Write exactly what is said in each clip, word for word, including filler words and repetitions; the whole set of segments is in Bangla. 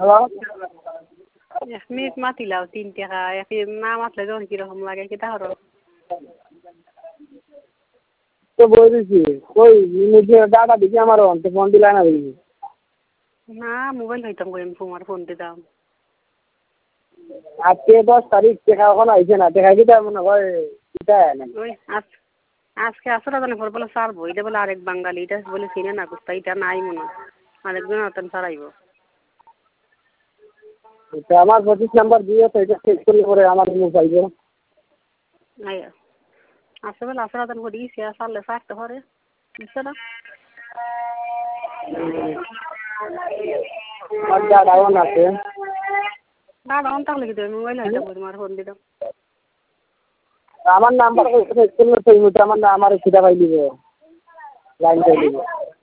হ্যালো এক মিনিট মাতিলাও তিন টাকা এক না মাতলে যখন কিরকম লাগে কি তাহলে তো বলেছি কই নিজে দাদা দিকে আমার অন্তে ফোন দিলা না দেখি না মোবাইল হইতাম কই আমি তোমার ফোন দিতাম আজকে দশ তারিখ টাকা এখন আইছে না টাকা কি তার মনে হয় এটা না ওই আজ আজকে আসলে জানি পর বলে সারবো এটা বলে আরেক বাঙালি এটা বলে চিনে না কুস্তা এটা নাই মনে হয় আরেকজন আতেন সারাইব এটা আমার পঁচিশ নাম্বার দিয়ে তো এটা চেক করলে পরে আমার মুখ পাইবে আইয়া আসলে বলে আসলে জানি করে দিয়েছি সারলে সারতে পারে বুঝছো না আর যা ডাউন আছে দাদা অন তাহলে কি দেবে মোবাইল হইতাম তোমার ফোন দিতাম আমার নাম্বার চেক করলে সেই মুহূর্তে আমার না আমার সেটা পাই দিব লাইন পাই দিব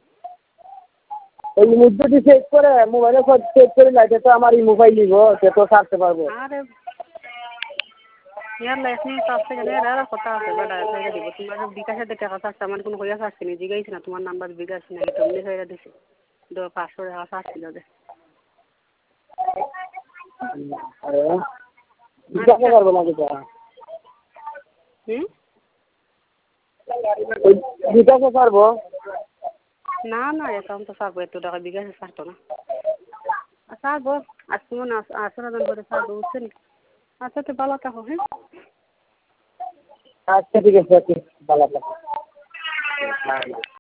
ওই মুহূর্তে চেক করে মোবাইলে চেক করে লাইটে তো আমার এই মোবাইল দিব সে তো ছাড়তে পারবো আরে ইয়ার লাইফ নিয়ে তো আসতে গেলে আর কথা আছে বেড়া হয়ে দিব তোমার বিকাশে টাকা আসছে আমার কোনো হইয়া আসছে না জিগাইছি না তোমার নাম্বার বিকাশ নাকি তুমি হয়ে দিছি দো পাঁচশো টাকা আসছিল যে আরে বিকাশে পারবো না যেটা হুম বিকাশে পারবো না না অ্যাকাউন্ট তো সারবো এত টাকা বিকাশে সারতো না সারবো আজ তোমার আসলে দিন করে সারবো বুঝছেন আচ্ছা তো ভালো থাকো হ্যাঁ আচ্ছা ঠিক আছে ভালো থাকো